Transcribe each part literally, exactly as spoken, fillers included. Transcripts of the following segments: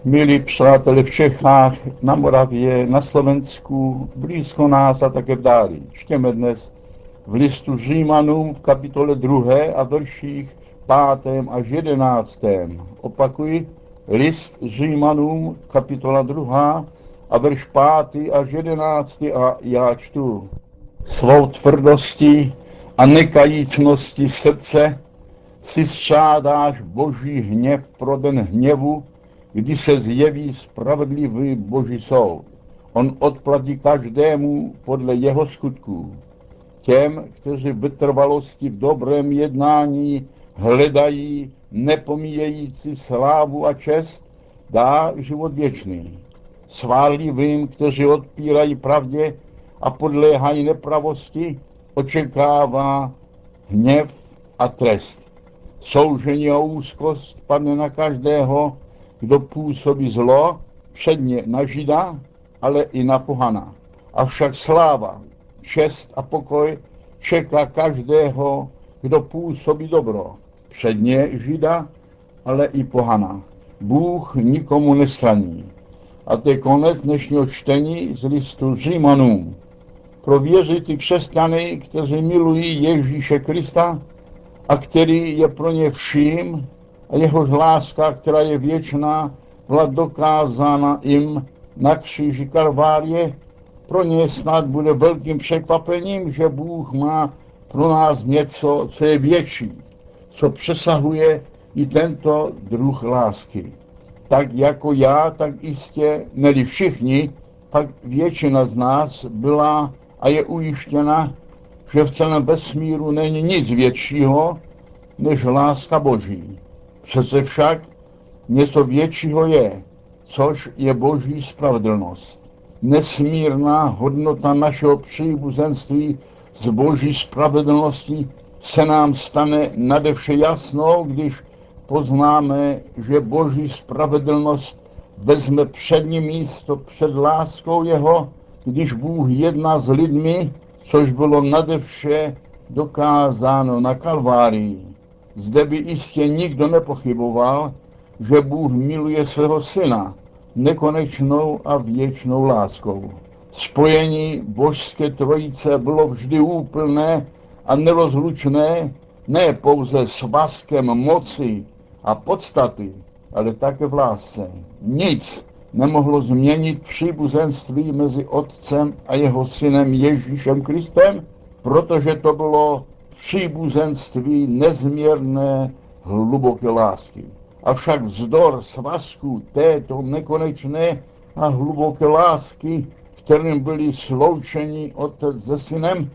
Milí přátelé v Čechách, na Moravě, na Slovensku, blízko nás a také v dáli. Čtěme dnes v listu Římanům v kapitole druhé a verších pátém až jedenáctém. Opakuji, list Římanům, kapitola druhá a verš pátý až jedenáctý a já čtu. Svou tvrdostí a nekajícností srdce si střádáš boží hněv pro den hněvu, kdy se zjeví spravedlivý boží soud. On odplatí každému podle jeho skutků. Těm, kteří vytrvalosti v dobrém jednání hledají, nepomíjející slávu a čest, dá život věčný. Svárlivým, kteří odpírají pravdě a podléhají nepravosti, očekává hněv a trest. Soužení a úzkost padne na každého, kdo působí zlo, předně na Žida, ale i na pohana. Avšak sláva, čest a pokoj čeká každého, kdo působí dobro, předně Žida, ale i pohana. Bůh nikomu nestraní. A to je konec dnešního čtení z listu Římanům. Pro věřící křesťany, kteří milují Ježíše Krista, a který je pro ně vším, a jehož láska, která je věčná, byla dokázána jim na kříži Kalvárie, pro ně snad bude velkým překvapením, že Bůh má pro nás něco, co je větší, co přesahuje i tento druh lásky. Tak jako já, tak jistě, neli všichni, pak většina z nás byla a je ujištěna, že v celém vesmíru není nic většího než láska Boží. Přece však něco většího je, což je Boží spravedlnost. Nesmírná hodnota našeho příbuzenství z Boží spravedlnosti se nám stane nade vše jasnou, když poznáme, že Boží spravedlnost vezme přední místo před láskou jeho, když Bůh jedná s lidmi, což bylo nade vše dokázáno na Kalvárii. Zde by jistě nikdo nepochyboval, že Bůh miluje svého syna nekonečnou a věčnou láskou. Spojení božské trojice bylo vždy úplné a nerozlučné, ne pouze svazkem moci a podstaty, ale také v lásce. Nic nemohlo změnit příbuzenství mezi Otcem a jeho synem Ježíšem Kristem, protože to bylo příbuzenství nezměrné, hluboké lásky. Avšak vzdor svazku této nekonečné a hluboké lásky, kterým byli sloučeni otec se synem,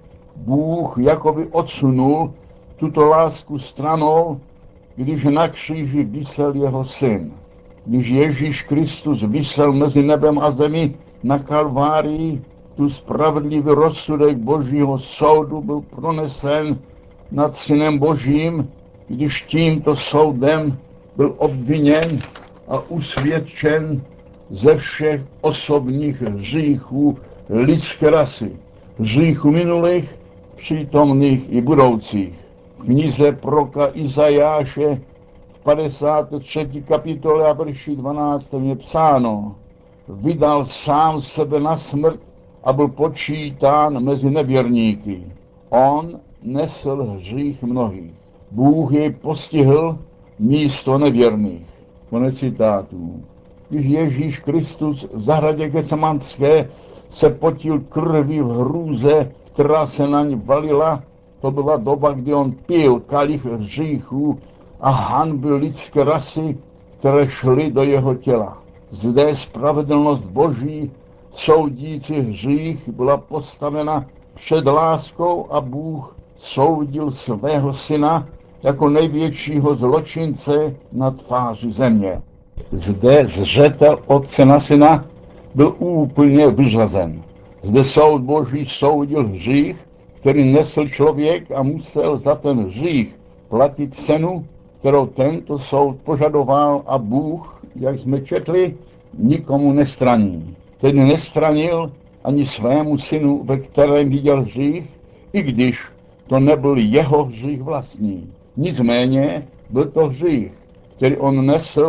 Bůh jakoby odsunul tuto lásku stranou, když na kříži visel jeho syn. Když Ježíš Kristus visel mezi nebem a zemi na Kalvárii, tu spravedlivý rozsudek Božího soudu byl pronesen nad synem Božím, když tímto soudem byl obviněn a usvědčen ze všech osobních hříchů lidské rasy, hříchů minulých, přítomných i budoucích. V knize proroka Izajáše v padesáté třetí kapitole a verši dvanáctém je psáno: vydal sám sebe na smrt a byl počítán mezi nevěrníky. On nesl hřích mnohých. Bůh jej postihl místo nevěrných. Konec citátů. Když Ježíš Kristus v zahradě Getsemanské se potil krví v hrůze, která se na ně valila, to byla doba, kdy on pil kalich hříchů a hanby lidské rasy, které šly do jeho těla. Zde spravedlnost Boží, soudící hřích, byla postavena před láskou a Bůh soudil svého syna jako největšího zločince na tváři země. Zde zřetel otce na syna byl úplně vyřazen. Zde soud Boží soudil hřích, který nesl člověk a musel za ten hřích platit cenu, kterou tento soud požadoval, a Bůh, jak jsme četli, nikomu nestraní. Tedy nestranil ani svému synu, ve kterém viděl hřích, i když to nebyl jeho hřích vlastní. Nicméně byl to hřích, který on nesl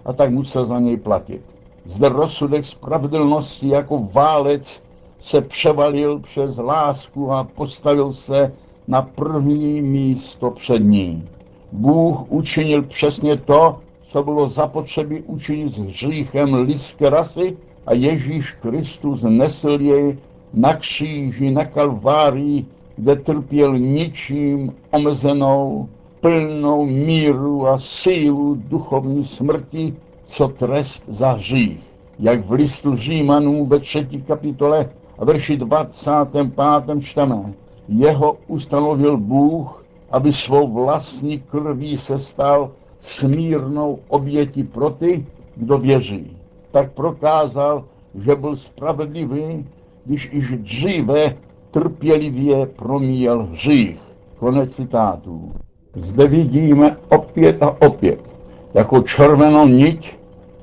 a tak musel za něj platit. Zde rozsudek spravedlnosti jako válec se převalil přes lásku a postavil se na první místo před ní. Bůh učinil přesně to, co bylo zapotřebí učinit s hříchem lidské rasy, a Ježíš Kristus nesl jej na kříži, na Kalvárii, kde trpěl ničím omezenou, plnou míru a sílu duchovní smrti, co trest za hřích. Jak v listu Římanů ve třetí kapitole a verši dvacátém pátém čteme: jeho ustanovil Bůh, aby svou vlastní krví se stal smírnou obětí pro ty, kdo věří. Tak prokázal, že byl spravedlivý, když již dříve trpělivě promíjel hřích. Konec citátů. Zde vidíme opět a opět, jako červenou niť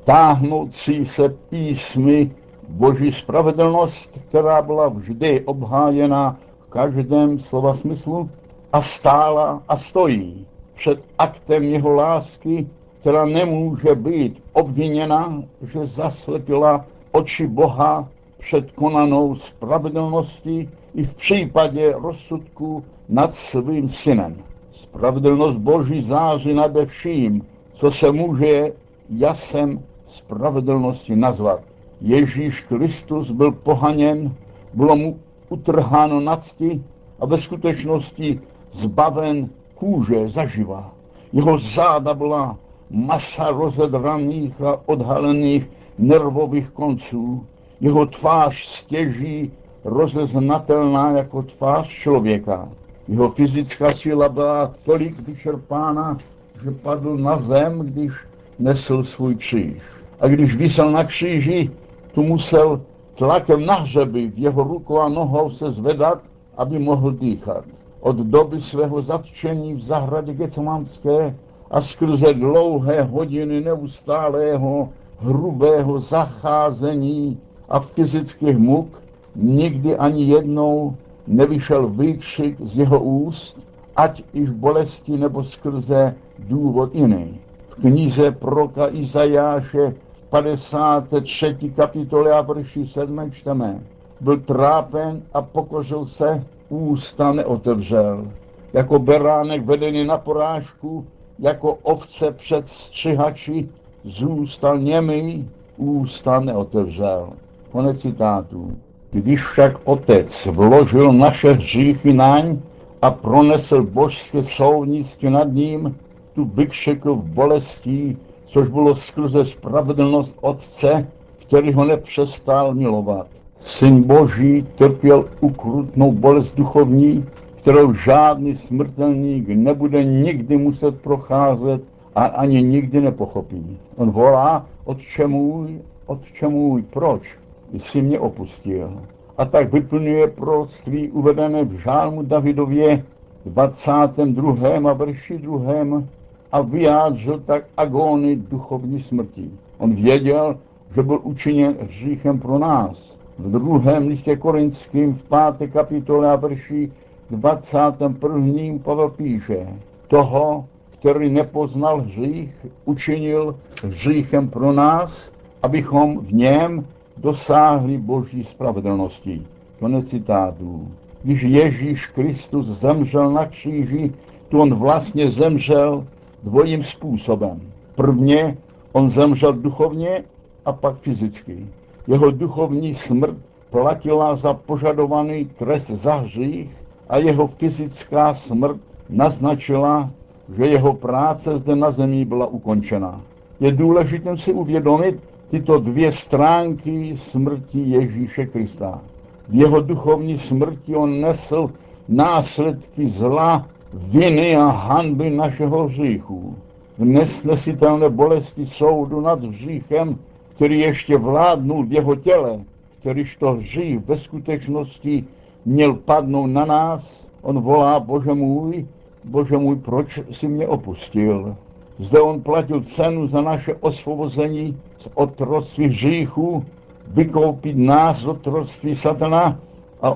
táhnoucí se písmy Boží spravedlnost, která byla vždy obhájena v každém slova smyslu a stála a stojí před aktem jeho lásky, která nemůže být obviněna, že zaslepila oči Boha před konanou spravedlností i v případě rozsudku nad svým synem. Spravedlnost Boží září nade vším, co se může jasem spravedlnosti nazvat. Ježíš Kristus byl pohaněn, bylo mu utrháno nacti a ve skutečnosti zbaven kůže zaživa. Jeho záda byla masa rozedraných a odhalených nervových konců. Jeho tvář stěží rozeznatelná jako tvář člověka. Jeho fyzická síla byla tolik vyčerpána, že padl na zem, když nesl svůj kříž. A když visel na kříži, tu musel tlakem na hřeby v jeho rukou a nohou se zvedat, aby mohl dýchat. Od doby svého zatčení v zahradě Getsemanské a skrze dlouhé hodiny neustálého hrubého zacházení a fyzických muk nikdy ani jednou nevyšel výkřik z jeho úst, ať již bolesti nebo skrze důvod jiný. V knize proroka Izajáše v padesáté třetí kapitole a verši sedmém čteme: byl trápen a pokořil se, ústa neotevřel. Jako beránek vedený na porážku, jako ovce před střihači, zůstal němý, ústa neotevřel. Konec citátu. Když však Otec vložil naše hříchy naň a pronesl božské soudnictví nad ním, tu vykřikl v bolestí, což bylo skrze spravedlnost Otce, který ho nepřestal milovat. Syn Boží trpěl ukrutnou bolest duchovní, kterou žádný smrtelník nebude nikdy muset procházet a ani nikdy nepochopí. On volá: Otče můj, Otče můj, proč jsi mě opustil? A tak vyplňuje proroctví uvedené v žálmu Davidově dvacátém druhém a verši druhém a vyjádřil tak agónii duchovní smrti. On věděl, že byl učiněn hříchem pro nás. V druhém listě Korinským v páté kapitole a verši dvacátém prvním Pavel píše: toho, který nepoznal hřích, učinil hříchem pro nás, abychom v něm dosáhli Boží spravedlnosti. Konec citátů. Když Ježíš Kristus zemřel na kříži, tu on vlastně zemřel dvojím způsobem. Prvně on zemřel duchovně a pak fyzicky. Jeho duchovní smrt platila za požadovaný trest za hřích a jeho fyzická smrt naznačila, že jeho práce zde na zemi byla ukončena. Je důležité si uvědomit tyto dvě stránky smrti Ježíše Krista. V jeho duchovní smrti on nesl následky zla, viny a hanby našeho hříchu. V nesnesitelné bolesti soudu nad hříchem, který ještě vládnul v jeho těle, kterýž to hřích ve skutečnosti měl padnout na nás, on volá: Bože můj, Bože můj, proč jsi mě opustil? Zde on platil cenu za naše osvobození z otroctví hříchu, vykoupit nás z otroctví satana a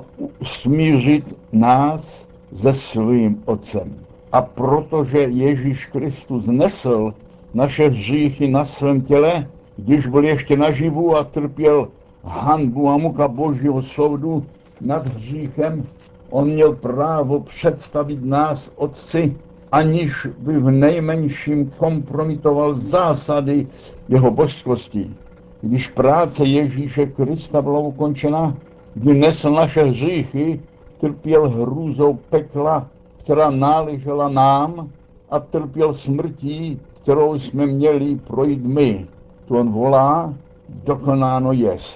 smířit nás se svým Otcem. A protože Ježíš Kristus nesl naše hříchy na svém těle, když byl ještě naživu a trpěl hanbu a muka Božího soudu nad hříchem. On měl právo představit nás Otci, aniž by v nejmenším kompromitoval zásady jeho božskosti. Když práce Ježíše Krista byla ukončena, kdy nesl naše hříchy, trpěl hrůzou pekla, která náležela nám, a trpěl smrtí, kterou jsme měli projít my. To on volá, dokonáno jest.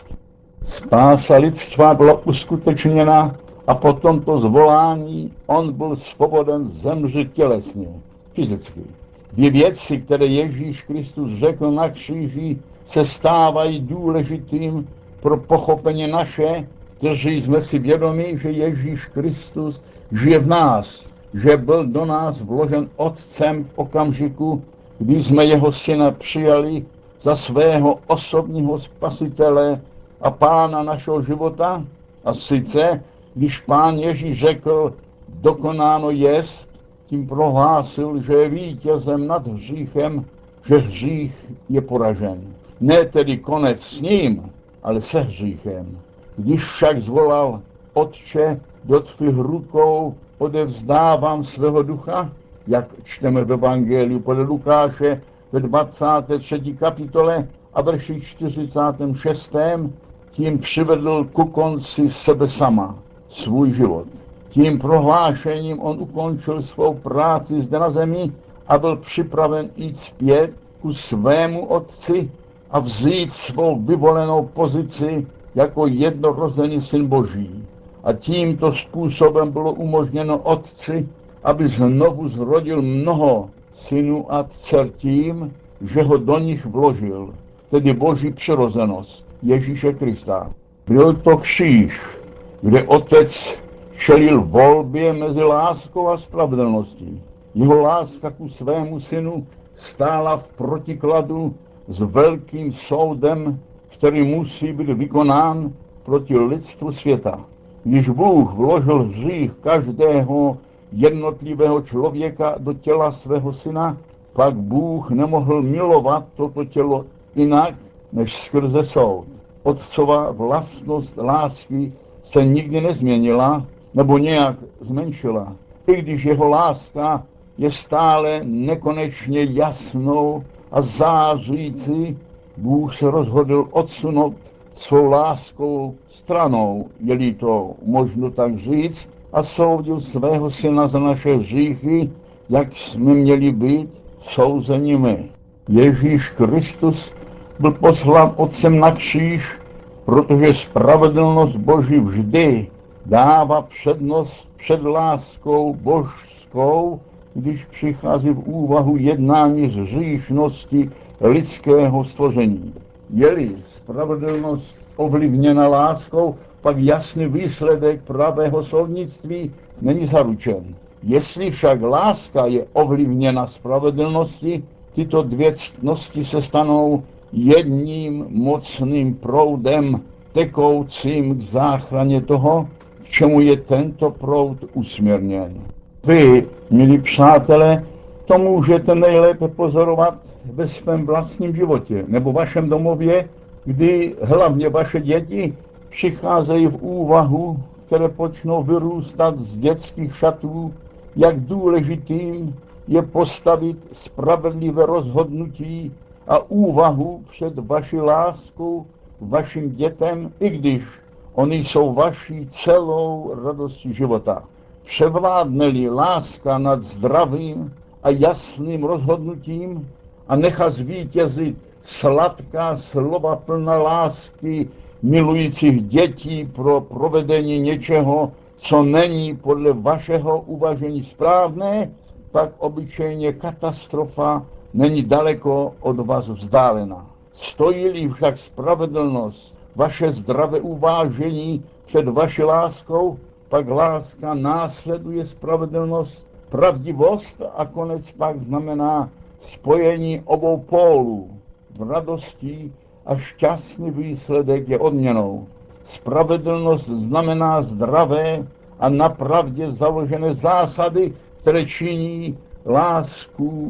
Spása lidstva byla uskutečněna a po tomto zvolání on byl svoboden zemřít tělesně, fyzicky. Dvě věci, které Ježíš Kristus řekl na kříži, se stávají důležitým pro pochopení naše, kteří jsme si vědomi, že Ježíš Kristus žije v nás, že byl do nás vložen Otcem v okamžiku, kdy jsme jeho syna přijali za svého osobního spasitele a pána našeho života. A sice, když pán Ježíš řekl, dokonáno jest, tím prohlásil, že je vítězem nad hříchem, že hřích je poražen. Ne tedy konec s ním, ale se hříchem. Když však zvolal, Otče, do tvých rukou odevzdávám svého ducha, jak čteme v Evangeliu podle Lukáše ve dvacáté třetí kapitole a verši čtyřicátém šestém, tím přivedl ku konci sebe sama, svůj život. Tím prohlášením on ukončil svou práci zde na zemi a byl připraven jít zpět ku svému Otci a vzít svou vyvolenou pozici jako jednorozený syn Boží. A tímto způsobem bylo umožněno Otci, aby znovu zrodil mnoho synů a dcer tím, že ho do nich vložil, tedy Boží přirozenost Ježíše Krista. Byl to kříž, kde Otec čelil volbě mezi láskou a spravedlností. Jeho láska ku svému synu stála v protikladu s velkým soudem, který musí být vykonán proti lidstvu světa. Když Bůh vložil hřích každého jednotlivého člověka do těla svého syna, pak Bůh nemohl milovat toto tělo jinak než skrze soud. Otcova vlastnost lásky se nikdy nezměnila nebo nějak zmenšila. I když jeho láska je stále nekonečně jasnou a zářující, Bůh se rozhodl odsunout svou láskou stranou, je-li to možno tak říct, a soudil svého syna za naše hříchy, jak jsme měli být souzeni my. Ježíš Kristus byl poslán Otcem na kříž, protože spravedlnost Boží vždy dává přednost před láskou božskou, když přichází v úvahu jednání z hříšnosti lidského stvoření. Je-li spravedlnost ovlivněna láskou, pak jasný výsledek pravého soudnictví není zaručen. Jestli však láska je ovlivněna spravedlností, tyto dvě ctnosti se stanou jedním mocným proudem tekoucím k záchraně toho, k čemu je tento proud usměrněn. Vy, milí přátelé, to můžete nejlépe pozorovat ve svém vlastním životě nebo vašem domově, kdy hlavně vaše děti přicházejí v úvahu, které počnou vyrůstat z dětských šatů, jak důležitým je postavit spravedlivé rozhodnutí a úvahu před vaší láskou vašim dětem, i když oni jsou vaší celou radostí života. Převládne-li láska nad zdravým a jasným rozhodnutím a nechá zvítězit sladká slova plná lásky milujících dětí pro provedení něčeho, co není podle vašeho uvažení správné, pak obyčejně katastrofa není daleko od vás vzdálená. Stojí-li však spravedlnost, vaše zdravé uvážení před vaší láskou, pak láska následuje spravedlnost, pravdivost a konec pak znamená spojení obou pólů. V radosti a šťastný výsledek je odměnou. Spravedlnost znamená zdravé a na pravdě založené zásady, které činí lásku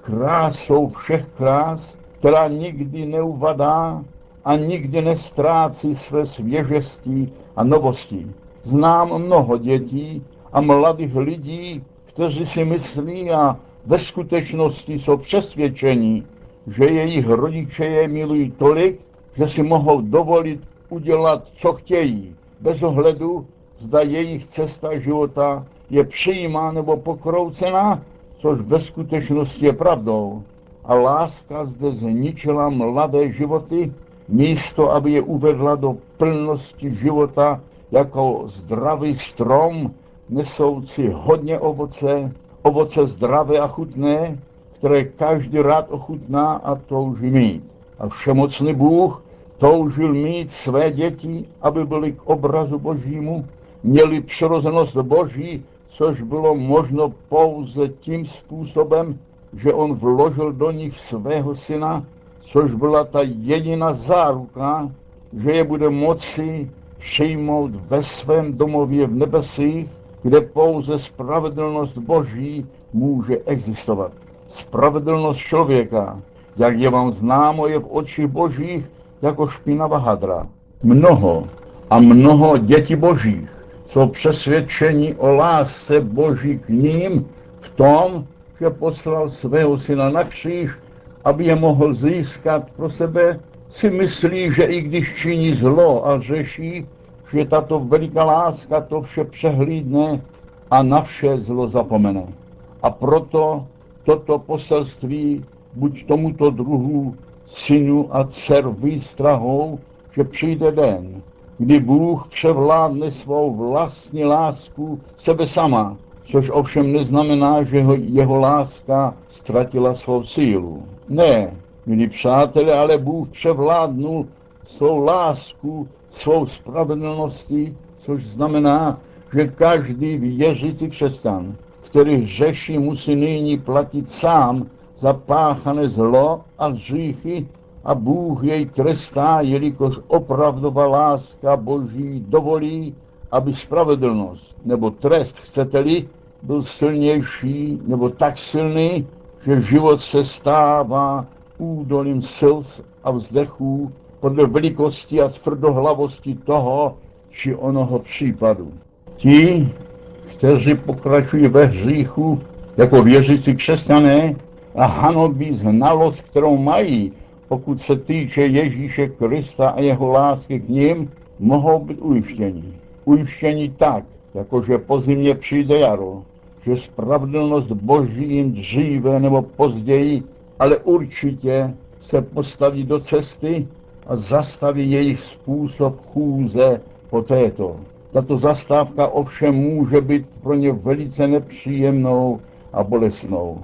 krásou všech krás, která nikdy neuvadá a nikdy nestrácí své svěžestí a novosti. Znám mnoho dětí a mladých lidí, kteří si myslí a ve skutečnosti jsou přesvědčení, že jejich rodiče je milují tolik, že si mohou dovolit udělat, co chtějí, bez ohledu, zda jejich cesta života je přijímá nebo pokroucená, což ve skutečnosti je pravdou. A láska zde zničila mladé životy, místo aby je uvedla do plnosti života jako zdravý strom, nesoucí hodně ovoce, ovoce zdravé a chutné, které každý rád ochutná a touží mít. A všemocný Bůh toužil mít své děti, aby byly k obrazu Božímu, měli přirozenost Boží, což bylo možno pouze tím způsobem, že on vložil do nich svého syna, což byla ta jediná záruka, že je bude moci přijmout ve svém domově v nebesích, kde pouze spravedlnost Boží může existovat. Spravedlnost člověka, jak je vám známo, je v očích Božích jako špinavá hadra. Mnoho a mnoho dětí Božích jsou přesvědčeni o lásce Boží k ním v tom, že poslal svého syna na kříž, aby je mohl získat pro sebe, si myslí, že i když činí zlo a řeší, že tato veliká láska to vše přehlídne a na vše zlo zapomene. A proto toto poselství buď tomuto druhu synu a dcer výstrahou, že přijde den, kdy Bůh převládne svou vlastní lásku sebe sama, což ovšem neznamená, že ho, jeho láska ztratila svou sílu. Ne, milí přátelé, ale Bůh převládnul svou lásku, svou spravedlností, což znamená, že každý věřící křesťan, který řeší, musí nyní platit sám za páchané zlo a hříchy a Bůh jej trestá, jelikož opravdová láska Boží dovolí, aby spravedlnost, nebo trest, chcete-li, byl silnější, nebo tak silný, že život se stává údolím slz a vzdechů podle velikosti a tvrdohlavosti toho či onoho případu. Ti, kteří pokračují ve hříchu jako věřící křesťané a hanobí znalost, kterou mají, pokud se týče Ježíše Krista a jeho lásky k nim, mohou být ujištěni. Ujištěni tak, jakože po zimě přijde jaro, že spravedlnost Boží jim dříve nebo později, ale určitě se postaví do cesty a zastaví jejich způsob chůze po této. Tato zastávka ovšem může být pro ně velice nepříjemnou a bolestnou.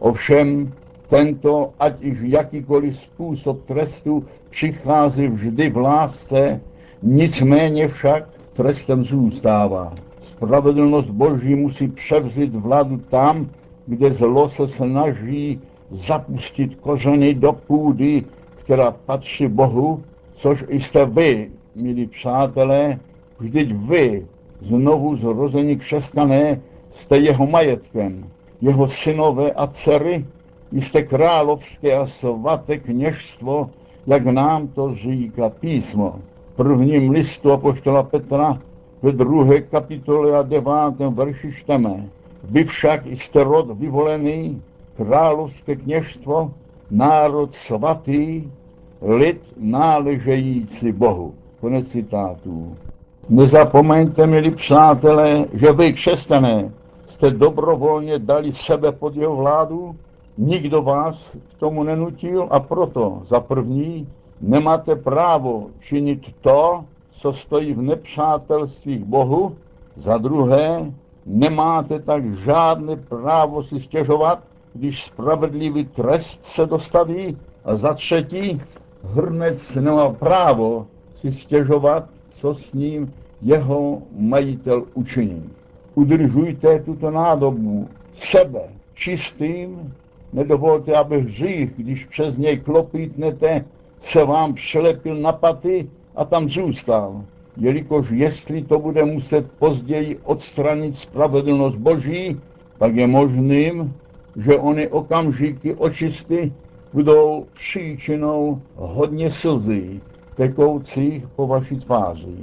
Ovšem tento, ať již jakýkoliv způsob trestu, přichází vždy v lásce, nicméně však trestem zůstává. Spravedlnost Boží musí převzít vládu tam, kde zlo se snaží zapustit kořeny do půdy, která patří Bohu, což jste vy, milí přátelé. Vždyť vy, znovu zrození křesťané, jste jeho majetkem, jeho synové a dcery, jste královské a svaté kněžstvo, jak nám to říká písmo. V prvním listu apoštola Petra ve druhé kapitole a devátém verši čteme: Vy však jste rod vyvolený, královské kněžstvo, národ svatý, lid náležející Bohu. Konec citátů. Nezapomeňte, milí přátelé, že vy, křesťané, jste dobrovolně dali sebe pod jeho vládu, nikdo vás k tomu nenutil a proto za první nemáte právo činit to, co stojí v nepřátelství k Bohu, za druhé nemáte tak žádné právo si stěžovat, když spravedlivý trest se dostaví, a za třetí hrnec nemá právo si stěžovat, co s ním jeho majitel učiní. Udržujte tuto nádobu sebe čistým, nedovolte, aby hřích, když přes něj klopítnete, se vám přilepil na paty a tam zůstal, jelikož jestli to bude muset později odstranit spravedlnost Boží, pak je možným, že ony okamžiky očisty budou příčinou hodně slzí, tekoucích po vaší tváři.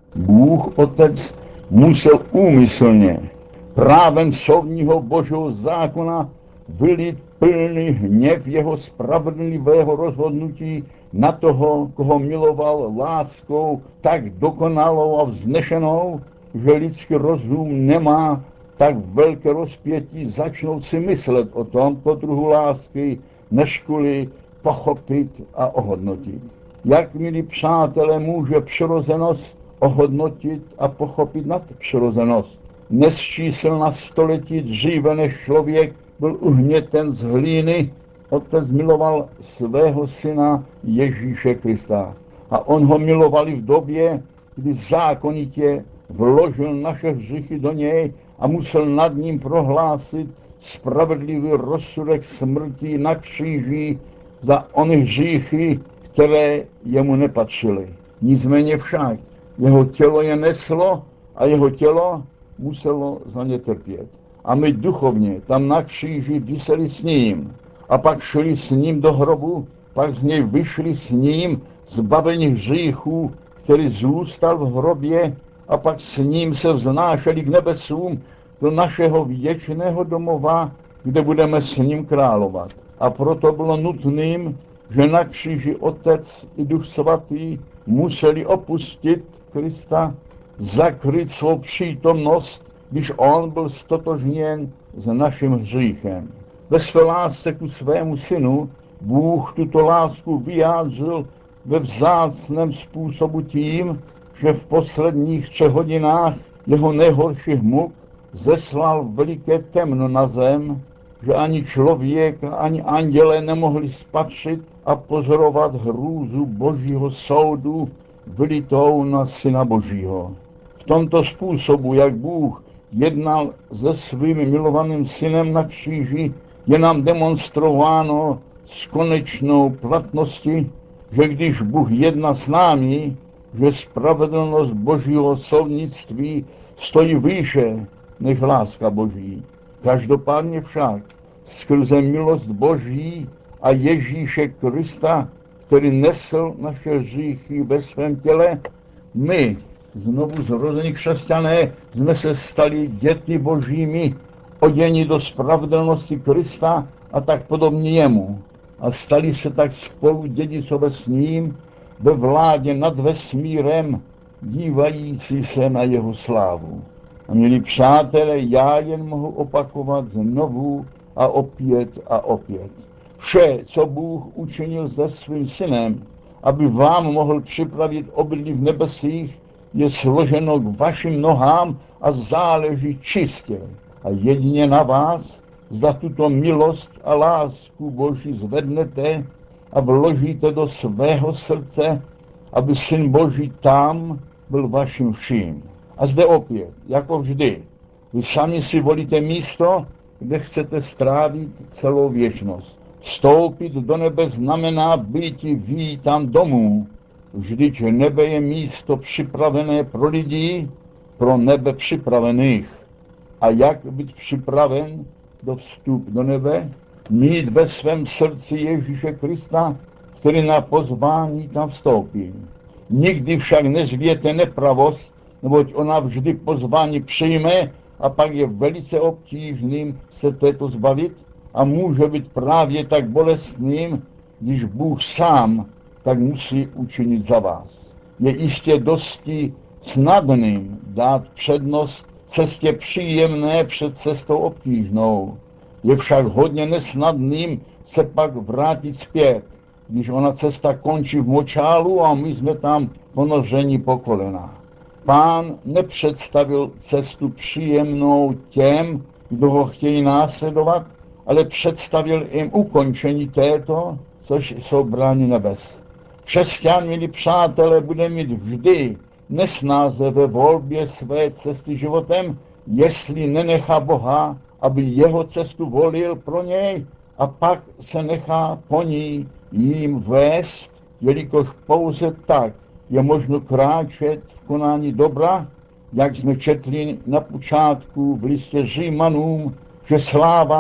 Bůh Otec musel úmyslně právem soudního Božího zákona vylít plný hněv jeho spravedlivého rozhodnutí na toho, koho miloval láskou tak dokonalou a vznešenou, že lidský rozum nemá tak velké rozpětí začnout si myslet o tomto druhu lásky, než kvůli pochopit a ohodnotit. Jak, milí přátelé, může přirozenost ohodnotit a pochopit nadpřirozenost? Nesčíslná století dříve, než člověk byl uhněten z hlíny, Otec miloval svého syna Ježíše Krista. A on ho miloval v době, kdy zákonitě vložil naše hříchy do něj a musel nad ním prohlásit spravedlivý rozsudek smrti na kříži za ony hříchy, které jemu nepatřily. Nicméně však jeho tělo je neslo a jeho tělo muselo za ně trpět. A my duchovně tam na kříži viseli s ním a pak šli s ním do hrobu, pak z něj vyšli s ním zbavení hříchů, který zůstal v hrobě, a pak s ním se vznášeli k nebesům do našeho věčného domova, kde budeme s ním královat. A proto bylo nutným, že na kříži Otec i Duch Svatý museli opustit Krista, zakryt svou přítomnost, když on byl stotožněn s naším hříchem. Ve své lásce ku svému synu Bůh tuto lásku vyjádřil ve vzácném způsobu tím, že v posledních třech hodinách jeho nejhorších muk zeslal veliké temno na zem, že ani člověk, ani andělé nemohli spatřit a pozorovat hrůzu Božího soudu vylitou na Syna Božího. V tomto způsobu, jak Bůh jednal se svým milovaným synem na kříži, je nám demonstrováno s konečnou platností, že když Bůh jedná s námi, že spravedlnost Božího soudnictví stojí výše než láska Boží. Každopádně však skrze milost Boží a Ježíše Krista, který nesl naše hříchy ve svém těle, my, znovu zrození křesťané, jsme se stali dětmi Božími, oděni do spravedlnosti Krista a tak podobně jemu. A stali se tak spolu dědicové s ním ve vládě nad vesmírem, dívající se na jeho slávu. A milí přátelé, já jen mohu opakovat znovu a opět a opět. Vše, co Bůh učinil se svým synem, aby vám mohl připravit obydlí v nebesích, je složeno k vašim nohám a záleží čistě a jedině na vás, za tuto milost a lásku Boží zvednete a vložíte do svého srdce, aby Syn Boží tam byl vaším vším. A zde opět, jako vždy, vy sami si volíte místo, kde chcete strávit celou věčnost. Vstoupit do nebe znamená být vítán domů. Vždyť nebe je místo připravené pro lidi, pro nebe připravených. A jak být připraven do vstup do nebe? Mít ve svém srdci Ježíše Krista, který na pozvání tam vstoupí. Nikdy však nezvěte nepravost, neboť ona vždy pozvání přijme a pak je velice obtížným se této zbavit a může být právě tak bolestným, když Bůh sám tak musí učinit za vás. Je jistě dosti snadným dát přednost cestě příjemné před cestou obtížnou. Je však hodně nesnadným se pak vrátit zpět, když ona cesta končí v močálu a my jsme tam ponořeni po kolena. Pán nepředstavil cestu příjemnou těm, kdo ho chtějí následovat, ale představil jim ukončení této, což jsou brány nebes. Křesťan, milí přátelé, bude mít vždy nesnáze ve volbě své cesty životem, jestli nenechá Boha, aby jeho cestu volil pro něj a pak se nechá po ní jim vést, jelikož pouze tak je možno kráčet v konání dobra, jak jsme četli na počátku v listě Římanům, že sláva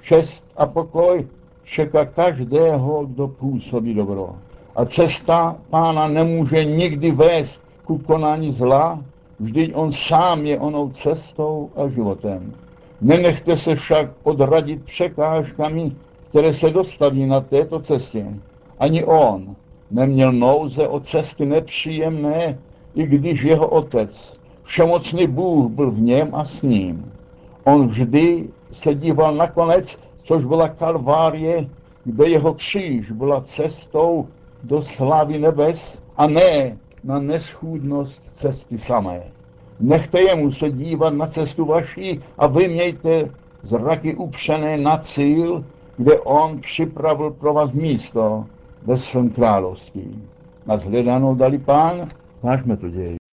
čest a pokoj čeká každého, kdo působí dobro. A cesta Pána nemůže nikdy vést ku konání zla, vždyť on sám je onou cestou a životem. Nenechte se však odradit překážkami, které se dostaví na této cestě. Ani on neměl nouze o cesty nepříjemné, i když jeho otec, všemocný Bůh, byl v něm a s ním. On vždy se díval na konec, což byla Kalvárie, kde jeho kříž byla cestou do slávy nebes a ne na neschůdnost cesty samé. Nechte jemu se dívat na cestu vaší a vy mějte zraky upřené na cíl, kde on připravil pro vás místo ve svém království. Na shledanou dali Pán, vážme to děj.